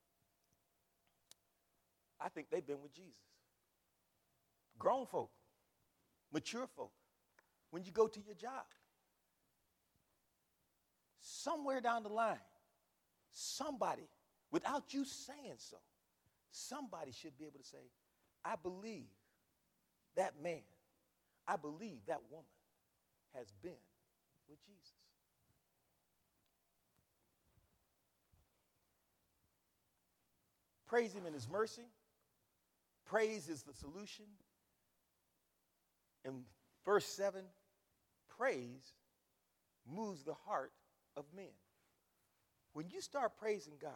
I think they've been with Jesus. Grown folk, mature folk, when you go to your job, somewhere down the line, somebody, without you saying so, somebody should be able to say, I believe that man, I believe that woman has been with Jesus. Praise him in his mercy. Praise is the solution. In verse seven, praise moves the heart of men. When you start praising God,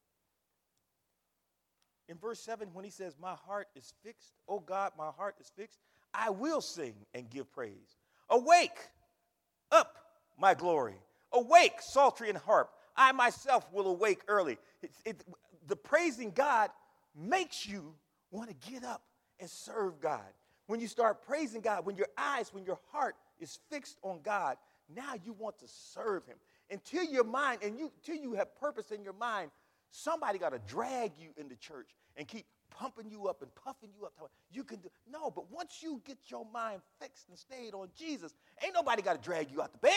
in verse seven, when he says, my heart is fixed, oh God, my heart is fixed, I will sing and give praise. Awake, up, my glory. Awake, psaltery and harp. I myself will awake early. It, it, the praising God makes you want to get up and serve God. When you start praising God, when your eyes, when your heart is fixed on God, now you want to serve him. Until your mind, and you, until you have purpose in your mind, somebody got to drag you into church and keep pumping you up and puffing you up. You can do, no, but once you get your mind fixed and stayed on Jesus, ain't nobody got to drag you out the bed.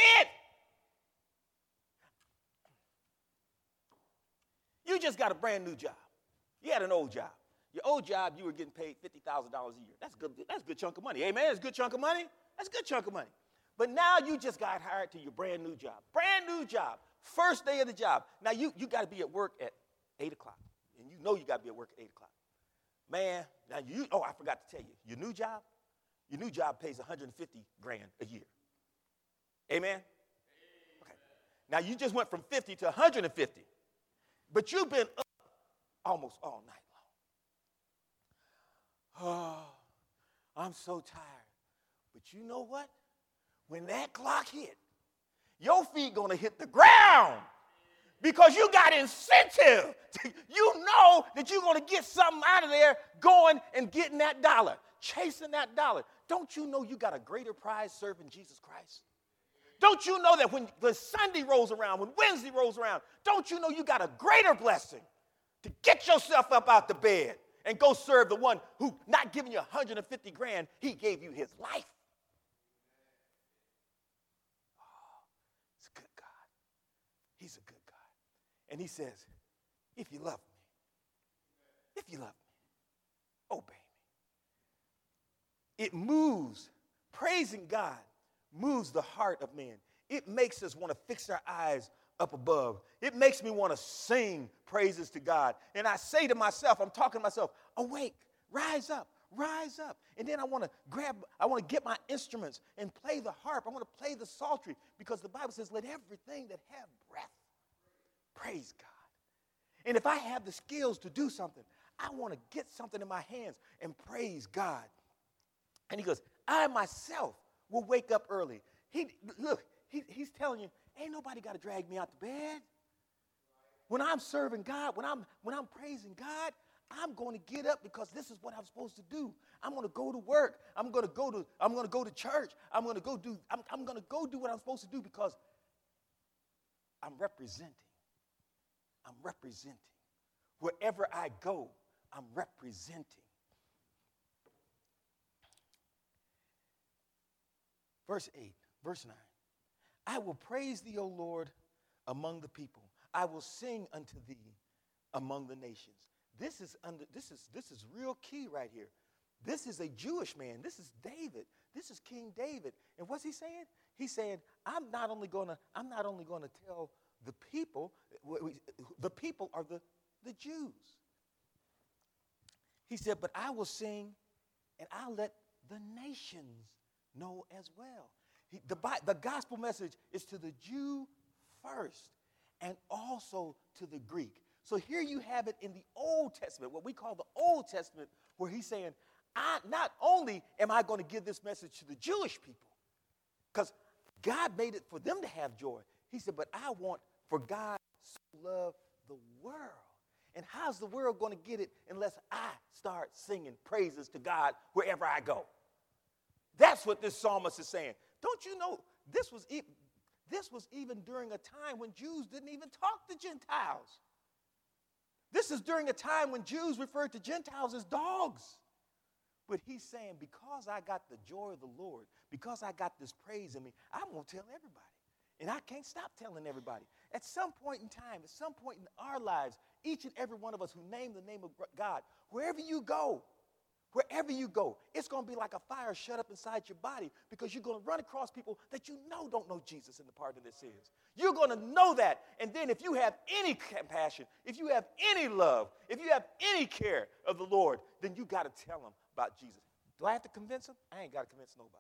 You just got a brand new job. You had an old job. Your old job, you were getting paid fifty thousand dollars a year. That's good. That's a good chunk of money. Amen. That's a good chunk of money. That's a good chunk of money. But now you just got hired to your brand new job. Brand new job. First day of the job. Now you, you got to be at work at eight o'clock. And you know you got to be at work at eight o'clock. Man, now you, oh, I forgot to tell you. Your new job, your new job pays one hundred fifty grand a year. Amen? Okay. Now you just went from fifty to one hundred fifty. But you've been up almost all night long. Oh, I'm so tired. But you know what? When that clock hit, your feet going to hit the ground because you got incentive. You know that you're going to get something out of there going and getting that dollar, chasing that dollar. Don't you know you got a greater prize serving Jesus Christ? Don't you know that when, when Sunday rolls around, when Wednesday rolls around, don't you know you got a greater blessing to get yourself up out the bed and go serve the one who, not giving you one hundred fifty grand, he gave you his life. Oh, it's a good God. He's a good God. And he says, if you love me, if you love me, obey me. It moves, praising God moves the heart of man. It makes us want to fix our eyes up above. It makes me want to sing praises to God. And I say to myself, I'm talking to myself, awake, rise up, rise up. And then I want to grab, I want to get my instruments and play the harp. I want to play the psaltery because the Bible says, let everything that have breath praise God. And if I have the skills to do something, I want to get something in my hands and praise God. And he goes, I myself will wake up early. He Look, he, he's telling you, ain't nobody got to drag me out to bed. When I'm serving God, when I'm when I'm praising God, I'm going to get up because this is what I'm supposed to do. I'm going to go to work. I'm going to go to I'm going to go to church. I'm going to go do I'm, I'm going to go do what I'm supposed to do because I'm representing. I'm representing. Wherever I go, I'm representing. Verse eight, verse nine. I will praise thee, O Lord, among the people. I will sing unto thee among the nations. This is under this is this is real key right here. This is a Jewish man. This is David. This is King David. And what's he saying? He's saying, I'm not only gonna, I'm not only gonna tell the people, the people are the, the Jews. He said, but I will sing and I'll let the nations know as well. He, the, the gospel message is to the Jew first and also to the Greek. So here you have it in the Old Testament, what we call the Old Testament, where he's saying, I, not only am I going to give this message to the Jewish people, because God made it for them to have joy. He said, but I want for God to love the world. And how's the world going to get it unless I start singing praises to God wherever I go? That's what this psalmist is saying. Don't you know this was, e- this was even during a time when Jews didn't even talk to Gentiles. This is during a time when Jews referred to Gentiles as dogs. But he's saying, because I got the joy of the Lord, because I got this praise in me, I'm going to tell everybody. And I can't stop telling everybody. At some point in time, at some point in our lives, each and every one of us who name the name of God, wherever you go, wherever you go, it's going to be like a fire shut up inside your body because you're going to run across people that you know don't know Jesus in the pardon of their sins. You're going to know that. And then if you have any compassion, if you have any love, if you have any care of the Lord, then you got to tell them about Jesus. Do I have to convince them? I ain't got to convince nobody.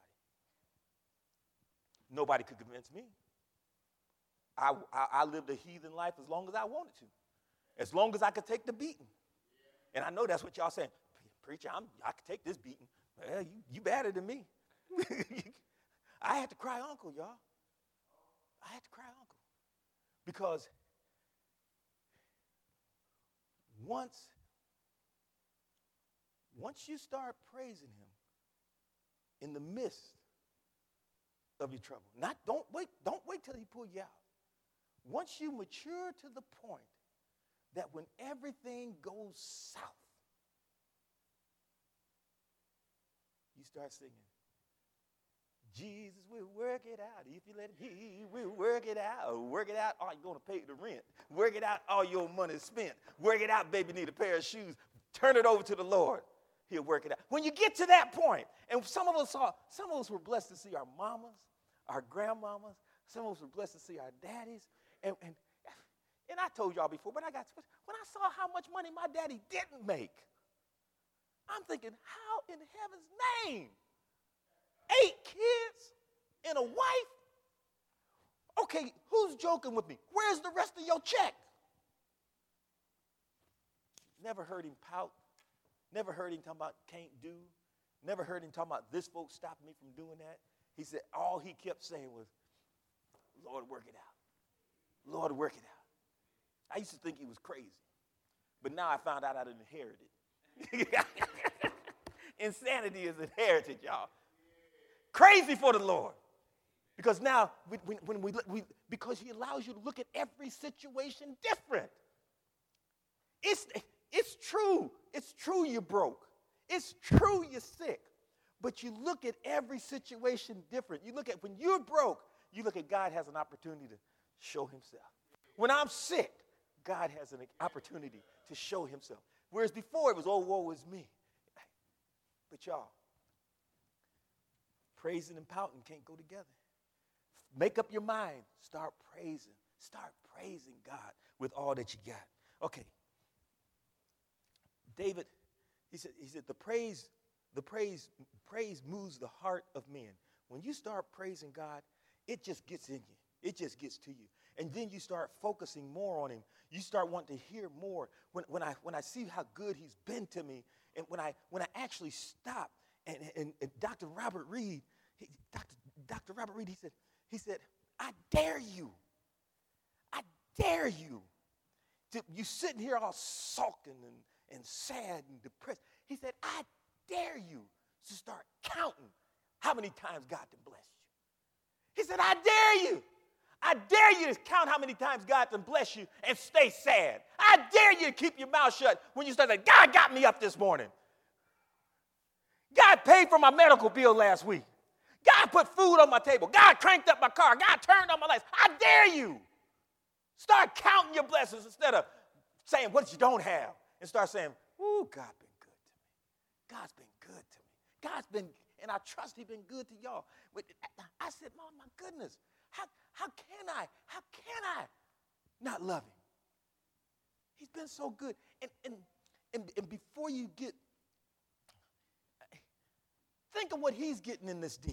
Nobody could convince me. I, I, I lived a heathen life as long as I wanted to, as long as I could take the beating. And I know that's what y'all saying. Preacher, I'm, I could take this beating. Well, you, you better than me. I had to cry uncle, y'all. I had to cry uncle. Because once, once you start praising him in the midst of your trouble, not don't wait, don't wait till he pull you out. Once you mature to the point that when everything goes south, you start singing, Jesus will work it out. If you let him, he will work it out. Work it out, oh, you're going to pay the rent. Work it out, all your money is spent. Work it out, baby, need a pair of shoes. Turn it over to the Lord. He'll work it out. When you get to that point, and some of us saw, some of us were blessed to see our mamas, our grandmamas. Some of us were blessed to see our daddies. And, and, and I told y'all before, but I got, when I saw how much money my daddy didn't make, I'm thinking, how in heaven's name? Eight kids and a wife? Okay, who's joking with me? Where's the rest of your check? Never heard him pout. Never heard him talking about can't do. Never heard him talking about this folks stopping me from doing that. He said all he kept saying was, Lord, work it out. Lord, work it out. I used to think he was crazy. But now I found out I didn't inherit it. Insanity is inherited, y'all. Crazy for the Lord. Because now, when, when we, we, because he allows you to look at every situation different. It's, it's true. It's true you're broke. It's true you're sick. But you look at every situation different. You look at, when you're broke, you look at God has an opportunity to show himself. When I'm sick, God has an opportunity to show himself. Whereas before it was, oh, woe is me. But y'all, praising and pouting can't go together. Make up your mind. Start praising. Start praising God with all that you got. Okay. David, he said, he said the praise, the praise, praise moves the heart of men. When you start praising God, it just gets in you. It just gets to you. And then you start focusing more on him. You start wanting to hear more. When, when, I, when I see how good he's been to me, and when I, when I actually stop, and, and, and Doctor Robert Reed, he, Doctor Doctor Robert Reed, he said, he said, I dare you. I dare you. To, you sitting here all sulking and, and sad and depressed. He said, I dare you to start counting how many times God done blessed you. He said, I dare you. I dare you to count how many times God done bless you and stay sad. I dare you to keep your mouth shut when you start saying, God got me up this morning. God paid for my medical bill last week. God put food on my table. God cranked up my car. God turned on my lights. I dare you. Start counting your blessings instead of saying what you don't have. And start saying, ooh, God been good to me. God's been good to me. God's been, and I trust he's been good to y'all. But I said, oh, my goodness, how, how can I, how can I not love him? He's been so good. And, and, and, and before you get, think of what he's getting in this deal.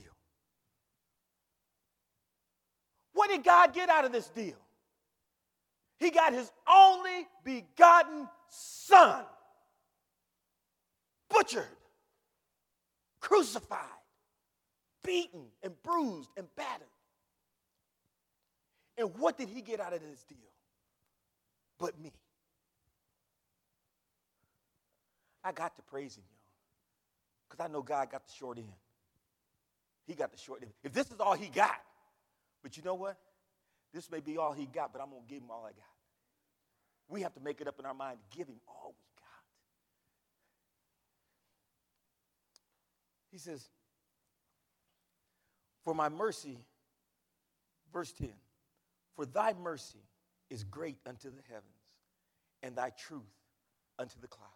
What did God get out of this deal? He got his only begotten son, butchered, crucified, beaten and bruised and battered. And what did he get out of this deal? But me. I got to praise him, y'all, because I know God got the short end. He got the short end. If this is all he got, but you know what? This may be all he got, but I'm going to give him all I got. We have to make it up in our mind to give him all we got. He says, for my mercy, verse ten, for thy mercy is great unto the heavens, and thy truth unto the clouds.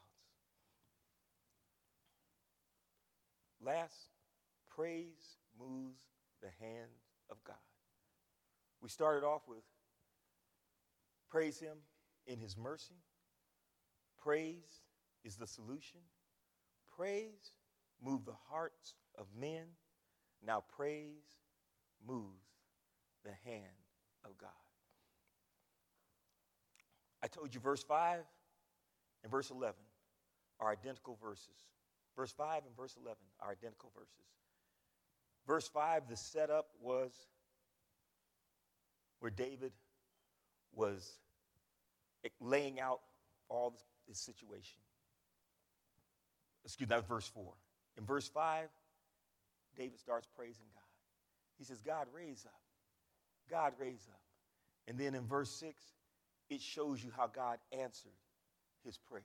Last, praise moves the hand of God. We started off with praise him in his mercy. Praise is the solution. Praise moves the hearts of men. Now praise moves the hand of God. I told you verse five and verse eleven are identical verses. Verse five and verse eleven are identical verses. Verse five, the setup was where David was laying out all his situation. Excuse me, that was verse four. In verse five, David starts praising God. He says, God, raise up. God, raise up. And then in verse six, it shows you how God answered his prayers.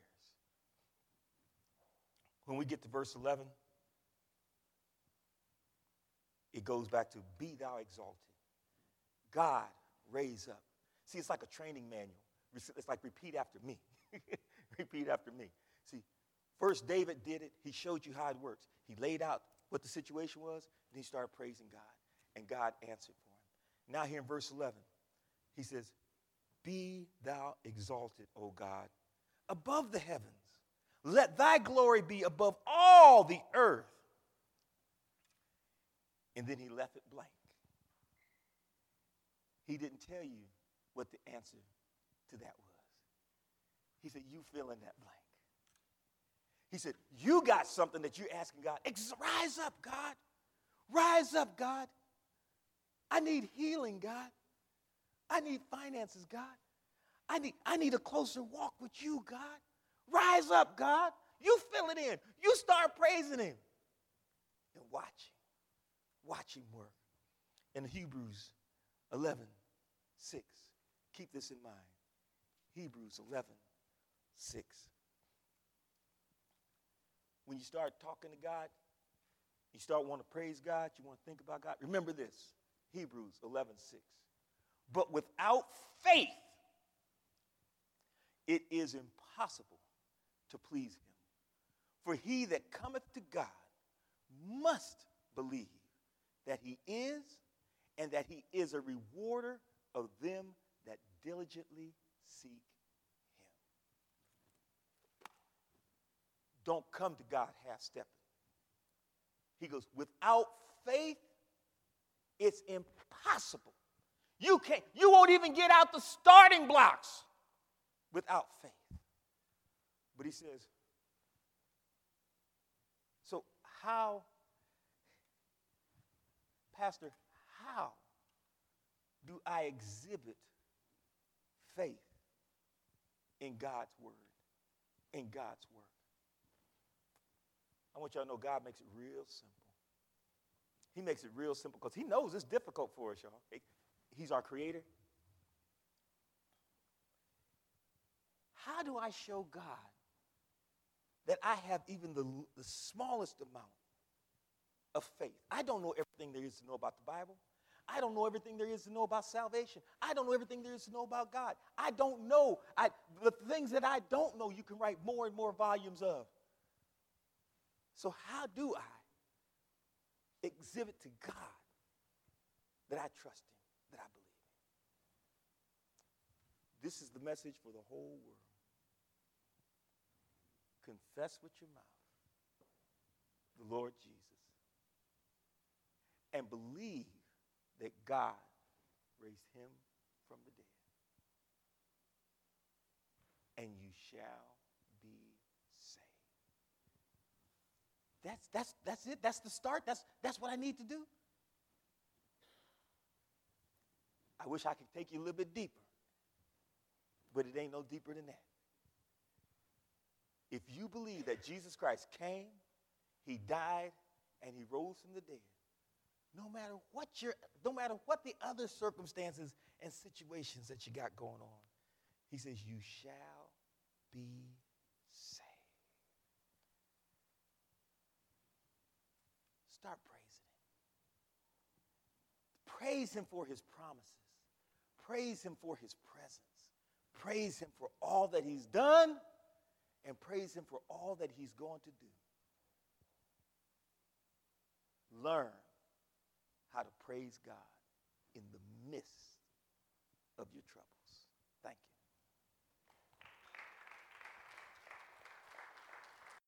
When we get to verse eleven, it goes back to, be thou exalted. God, raise up. See, it's like a training manual. It's like repeat after me. Repeat after me. See, first David did it. He showed you how it works. He laid out what the situation was, and he started praising God, and God answered for him. Now here in verse eleven, he says, be thou exalted, O God, above the heavens. Let thy glory be above all the earth. And then he left it blank. He didn't tell you what the answer to that was. He said, you fill in that blank. He said, you got something that you're asking God. Rise up, God. Rise up, God. I need healing, God. I need finances, God. I need, I need a closer walk with you, God. Rise up, God. You fill it in. You start praising him. And watch him. Watch him work. In Hebrews eleven six. Keep this in mind. Hebrews eleven six. When you start talking to God, you start wanting to praise God, you want to think about God, remember this. Hebrews eleven six. But without faith, it is impossible to please him. For he that cometh to God must believe that he is, and that he is a rewarder of them that diligently seek him. Don't come to God half-stepping. He goes, without faith, it's impossible. You can't, you won't even get out the starting blocks without faith. But he says, so how, Pastor, how do I exhibit faith in God's word, in God's work? I want y'all to know God makes it real simple. He makes it real simple because he knows it's difficult for us, y'all. He's our creator. How do I show God that I have even the, the smallest amount of faith? I don't know everything there is to know about the Bible. I don't know everything there is to know about salvation. I don't know everything there is to know about God. I don't know. I, the things that I don't know, you can write more and more volumes of. So how do I exhibit to God that I trust him, that I believe him? This is the message for the whole world. Confess with your mouth the Lord Jesus and believe that God raised him from the dead, and you shall be saved. That's, that's, that's it. That's the start. That's, that's what I need to do. I wish I could take you a little bit deeper, but it ain't no deeper than that. If you believe that Jesus Christ came, he died, and he rose from the dead, no matter what your, no matter what the other circumstances and situations that you got going on, he says, you shall be saved. Start praising him. Praise him for his promises. Praise him for his presence. Praise him for all that he's done, and praise him for all that he's going to do. Learn how to praise God in the midst of your troubles.